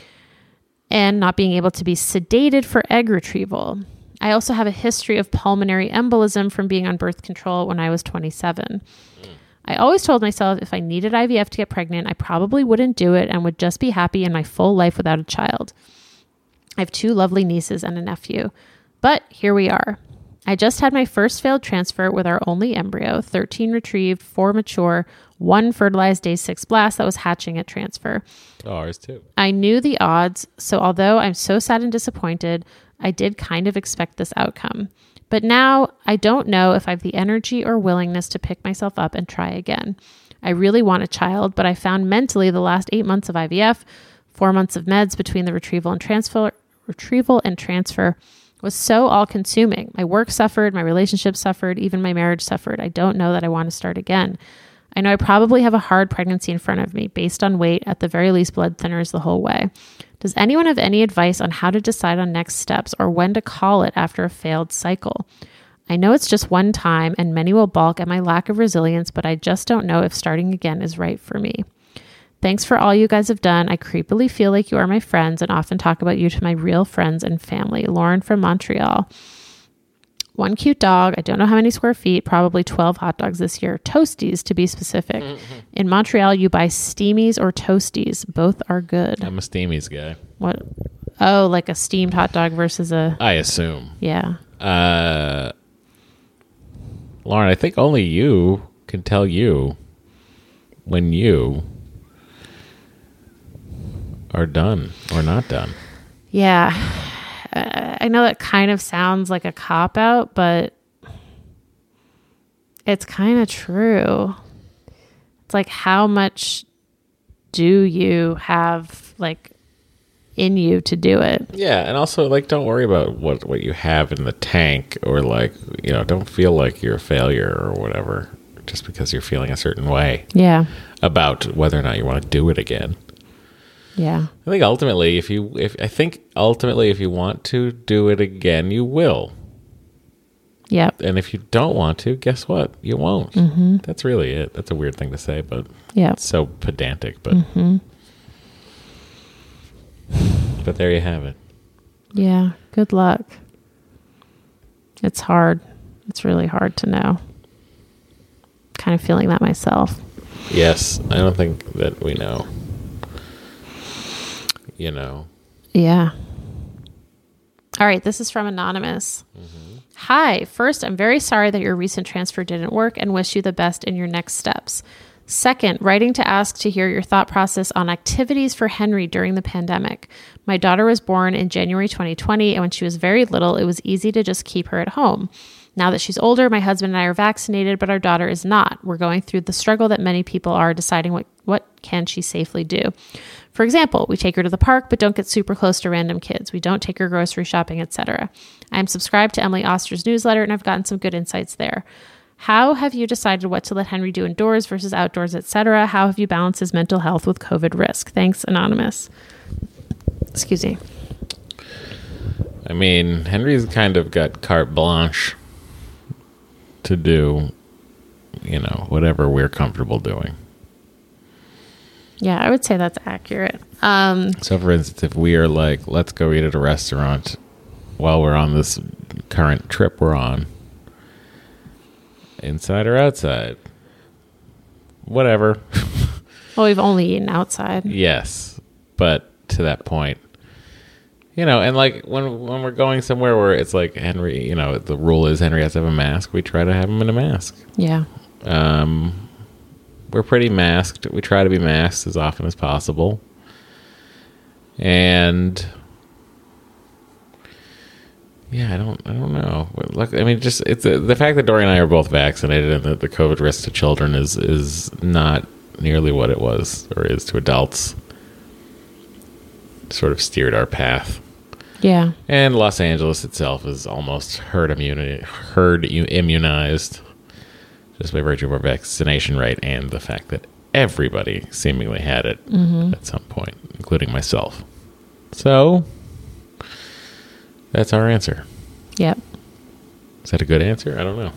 and not being able to be sedated for egg retrieval. I also have a history of pulmonary embolism from being on birth control when I was twenty-seven. I always told myself if I needed I V F to get pregnant, I probably wouldn't do it and would just be happy in my full life without a child. I have two lovely nieces and a nephew. But here we are. I just had my first failed transfer with our only embryo, thirteen retrieved, four mature, one fertilized day six blast that was hatching at transfer. Oh, ours too. I knew the odds, so although I'm so sad and disappointed, I did kind of expect this outcome. But now I don't know if I have the energy or willingness to pick myself up and try again. I really want a child, but I found mentally the last eight months of I V F, four months of meds between the retrieval and transfer, retrieval and transfer was so all-consuming. My work suffered, my relationship suffered, even my marriage suffered. I don't know that I want to start again. I know I probably have a hard pregnancy in front of me, based on weight, at the very least blood thinners the whole way. Does anyone have any advice on how to decide on next steps or when to call it after a failed cycle? I know it's just one time and many will balk at my lack of resilience, but I just don't know if starting again is right for me. Thanks for all you guys have done. I creepily feel like you are my friends and often talk about you to my real friends and family. Lauren from Montreal. One cute dog. I don't know how many square feet, probably twelve hot dogs this year. Toasties, to be specific. Mm-hmm. In Montreal, you buy Steamies or Toasties. Both are good. I'm a Steamies guy. What? Oh, like a steamed hot dog versus a... I assume. Yeah. Uh, Lauren, I think only you can tell you when you are done or not done. Yeah. Uh, I know that kind of sounds like a cop-out, but it's kind of true. It's like, how much do you have, like, in you to do it? Yeah, and also, like, don't worry about what, what you have in the tank, or, like, you know, don't feel like you're a failure or whatever just because you're feeling a certain way Yeah. about whether or not you want to do it again. Yeah. I think ultimately, if you, if I think ultimately, if you want to do it again, you will. Yep. And if you don't want to, guess what? You won't. Mm-hmm. That's really it. That's a weird thing to say, but Yep. it's so pedantic. But Mm-hmm. but there you have it. Yeah. Good luck. It's hard. It's really hard to know. Kind of feeling that myself. Yes, I don't think that we know. You know. Yeah. All right. This is from Anonymous. Mm-hmm. Hi. First, I'm very sorry that your recent transfer didn't work and wish you the best in your next steps. Second, writing to ask to hear your thought process on activities for Henry during the pandemic. My daughter was born in January twenty twenty, and when she was very little, it was easy to just keep her at home. Now that she's older, my husband and I are vaccinated, but our daughter is not. We're going through the struggle that many people are, deciding what, what can she safely do. For example, we take her to the park, but don't get super close to random kids. We don't take her grocery shopping, et cetera. I'm subscribed to Emily Oster's newsletter, and I've gotten some good insights there. How have you decided what to let Henry do indoors versus outdoors, et cetera? How have you balanced his mental health with COVID risk? Thanks, Anonymous. Excuse me. I mean, Henry's kind of got carte blanche to do, you know, whatever we're comfortable doing. Yeah, I would say that's accurate. Um, So, for instance, if we are like, let's go eat at a restaurant while we're on this current trip we're on, inside or outside, whatever. well, we've only eaten outside. Yes, but to that point, you know, and like when when we're going somewhere where it's like Henry, you know, the rule is Henry has to have a mask, we try to have him in a mask. Yeah. Um, we're pretty masked. We try to be masked as often as possible. And yeah, I don't, I don't know. Look, I mean, just it's uh, the fact that Dory and I are both vaccinated, and that the COVID risk to children is is not nearly what it was or is to adults. Sort of steered our path. Yeah. And Los Angeles itself is almost herd immunity, herd immunized, just by virtue of our vaccination rate and the fact that everybody seemingly had it mm-hmm. at some point, including myself. So that's our answer. Yep. Is that a good answer? I don't know.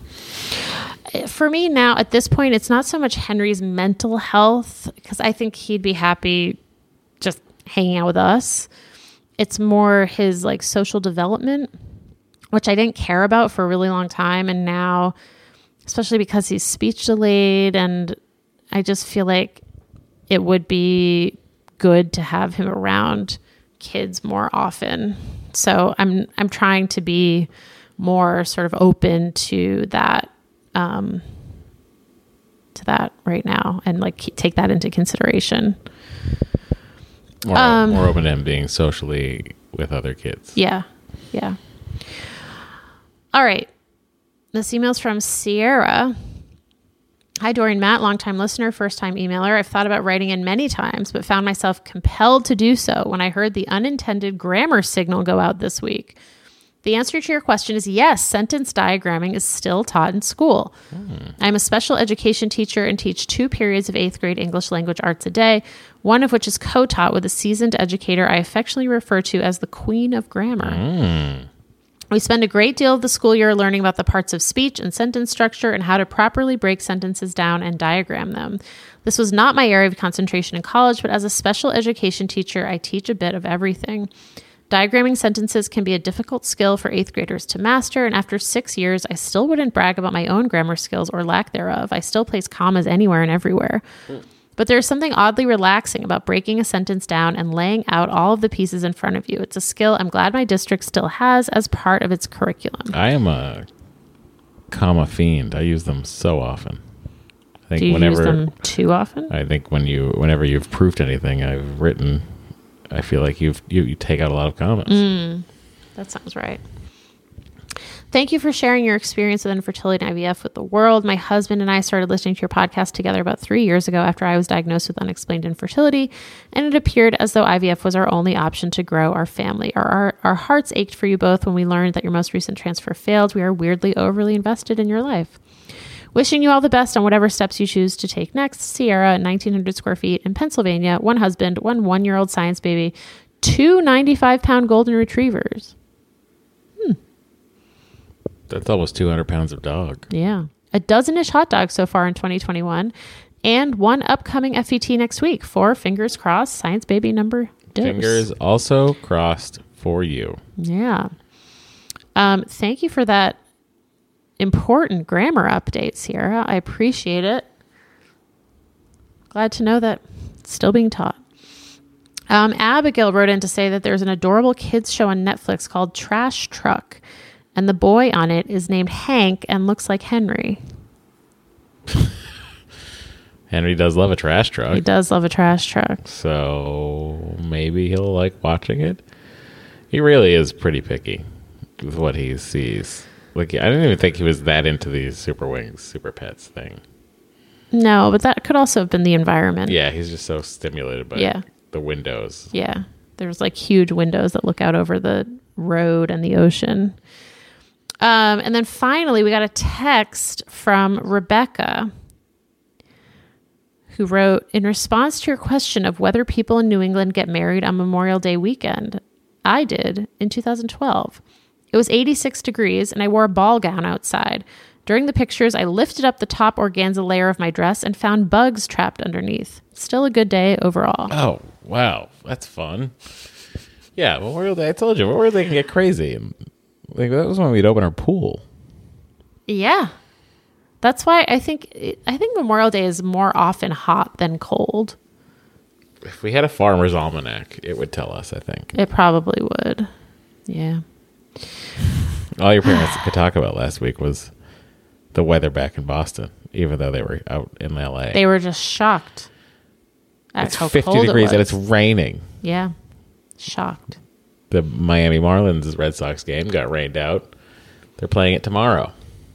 For me now, at this point, it's not so much Henry's mental health, because I think he'd be happy just hanging out with us. It's more his like social development, which I didn't care about for a really long time. And now, especially because he's speech delayed, and I just feel like it would be good to have him around kids more often. So I'm I'm trying to be more sort of open to that um, to that right now, and like take that into consideration. More, Um, more open to him being socially with other kids. Yeah. Yeah. All right. This email's from Sierra. Hi, Doreen Matt, longtime listener, first time emailer. I've thought about writing in many times, but found myself compelled to do so when I heard the unintended grammar signal go out this week. The answer to your question is yes, sentence diagramming is still taught in school. Mm. I'm a special education teacher and teach two periods of eighth grade English language arts a day, one of which is co-taught with a seasoned educator I affectionately refer to as the Queen of Grammar. Mm. We spend a great deal of the school year learning about the parts of speech and sentence structure and how to properly break sentences down and diagram them. This was not my area of concentration in college, but as a special education teacher, I teach a bit of everything. Diagramming sentences can be a difficult skill for eighth graders to master, and after six years, I still wouldn't brag about my own grammar skills or lack thereof. I still place commas anywhere and everywhere. Mm. But there's something oddly relaxing about breaking a sentence down and laying out all of the pieces in front of you. It's a skill I'm glad my district still has as part of its curriculum. I am a comma fiend. I use them so often. I think Do you whenever, use them too often? I think when you, whenever you've proofed anything I've written I feel like you've you, you take out a lot of comments. Mm, that sounds right. Thank you for sharing your experience with infertility and I V F with the world. My husband and I started listening to your podcast together about three years ago after I was diagnosed with unexplained infertility, and it appeared as though I V F was our only option to grow our family. Our, our, our hearts ached for you both when we learned that your most recent transfer failed. We are weirdly overly invested in your life. Wishing you all the best on whatever steps you choose to take next. Sierra, nineteen hundred square feet in Pennsylvania, one husband, one one-year-old science baby, two ninety-five pound golden retrievers. That's almost two hundred pounds of dog. Yeah. A dozen-ish hot dogs so far in twenty twenty-one, and one upcoming F E T next week. Four fingers crossed, science baby number dose. Fingers also crossed for you. Yeah. Um, thank you for that important grammar update, Sierra. I appreciate it. Glad to know that it's still being taught. Um, Abigail wrote in to say that there's an adorable kids show on Netflix called Trash Truck, and the boy on it is named Hank and looks like Henry. Henry does love a trash truck. He does love a trash truck. So maybe he'll like watching it. He really is pretty picky with what he sees. Like, I didn't even think he was that into the Super Wings, Super Pets thing. No, but that could also have been the environment. Yeah, he's just so stimulated by Yeah. the windows. Yeah. There's like huge windows that look out over the road and the ocean. Um, and then finally, we got a text from Rebecca, who wrote, in response to your question of whether people in New England get married on Memorial Day weekend, I did in two thousand twelve. It was eighty-six degrees and I wore a ball gown outside. During the pictures, I lifted up the top organza layer of my dress and found bugs trapped underneath. Still a good day overall. Oh, wow. That's fun. Yeah, Memorial Day, I told you, Memorial Day can get crazy. And like, that was when we'd open our pool. Yeah. That's why I think I think Memorial Day is more often hot than cold. If we had a farmer's almanac, it would tell us, I think. It probably would. Yeah. All your parents could talk about last week was the weather back in Boston, even though they were out in L A. They were just shocked at It's how fifty cold degrees it and was. it's raining. Yeah. Shocked. The Miami Marlins Red Sox game got rained out. They're playing it tomorrow.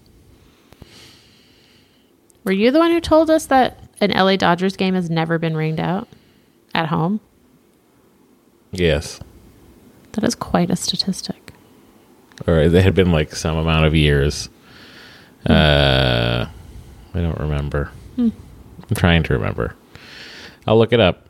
Were you the one who told us that an L A Dodgers game has never been rained out at home? Yes. That is quite a statistic. Or they had been like some amount of years. Hmm. Uh, I don't remember. Hmm. I'm trying to remember. I'll look it up.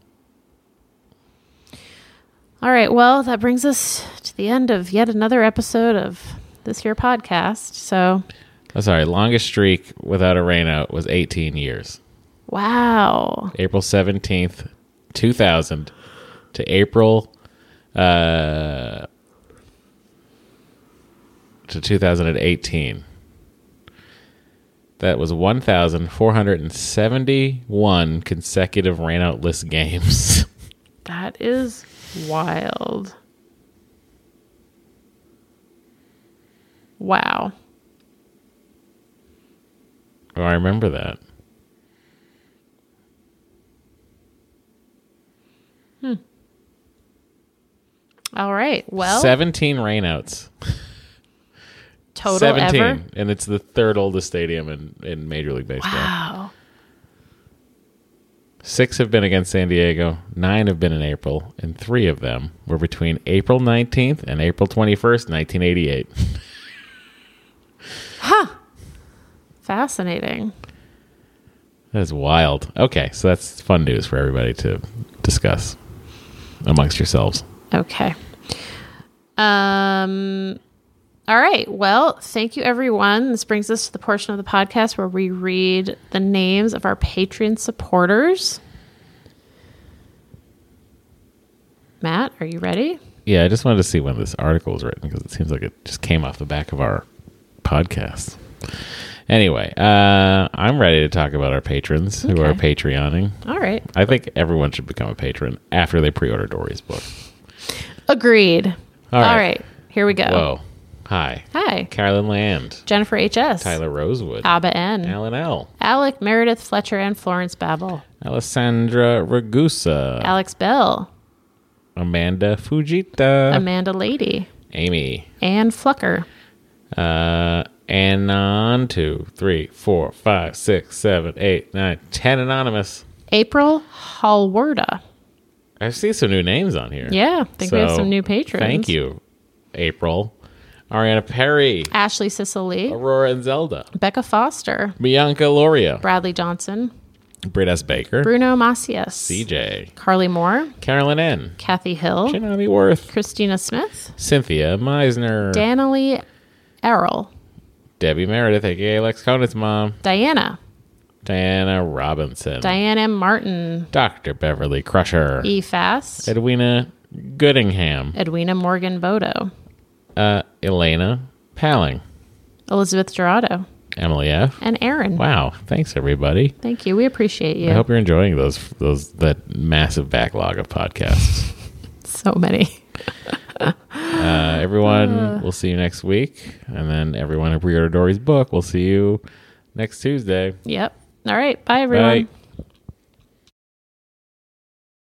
All right. Well, that brings us to the end of yet another episode of this here podcast. So, Oh, sorry. Longest streak without a rainout was eighteen years. wow. April seventeenth, two thousand to April uh, to two thousand eighteen. That was one thousand four hundred seventy-one consecutive rainoutless games. That is wild. Wow. Oh, I remember that. Hmm. All right. Well, seventeen rainouts. total seventeen. ever. And it's the third oldest stadium in, in Major League Baseball. Wow. Six have been against San Diego, nine have been in April, and three of them were between April nineteenth and April twenty-first, nineteen eighty-eight. Huh. Fascinating. That is wild. Okay, so that's fun news for everybody to discuss amongst yourselves. Okay. Um. All right. Well, thank you, everyone. This brings us to the portion of the podcast where we read the names of our Patreon supporters. Matt, are you ready? Yeah, I just wanted to see when this article was written because it seems like it just came off the back of our podcast. Anyway, uh, I'm ready to talk about our patrons who Okay. are Patreoning. All right. I think everyone should become a patron after they pre-order Dory's book. Agreed. All right. All right. Here we go. Whoa. Hi. Hi. Carolyn Land. Jennifer H S. Tyler Rosewood. Abba N. Alan L. Alec, Meredith, Fletcher, and Florence Babel. Alessandra Ragusa. Alex Bell. Amanda Fujita. Amanda Lady. Amy. Anne Flucker. Uh, and on two, three, four, five, six, seven, eight, nine, ten anonymous. April Hallwarda. I see some new names on here. Yeah, I think we have So, some new patrons. Thank you, April. Ariana Perry. Ashley Sicily. Aurora and Zelda. Becca Foster. Bianca Loria. Bradley Johnson. Britt S. Baker. Bruno Macias. C J. Carly Moore. Carolyn N. Kathy Hill. Shanabi Worth. Christina Smith. Cynthia Meisner. Danilee Errol. Debbie Meredith, a k a. Lex Conant's mom. Diana. Diana Robinson. Diane M. Martin. Doctor Beverly Crusher. E. Fast. Edwina Goodingham. Edwina Morgan Bodo. Uh, Elena Palling. Elizabeth Gerardo. Emily F. And Aaron. Wow. Thanks, everybody. Thank you. We appreciate you. I hope you're enjoying those, those that massive backlog of podcasts. So many. Uh, everyone, we'll see you next week. And then everyone who pre-ordered Dory's book, we'll see you next Tuesday. Yep. All right. Bye, everyone. Bye.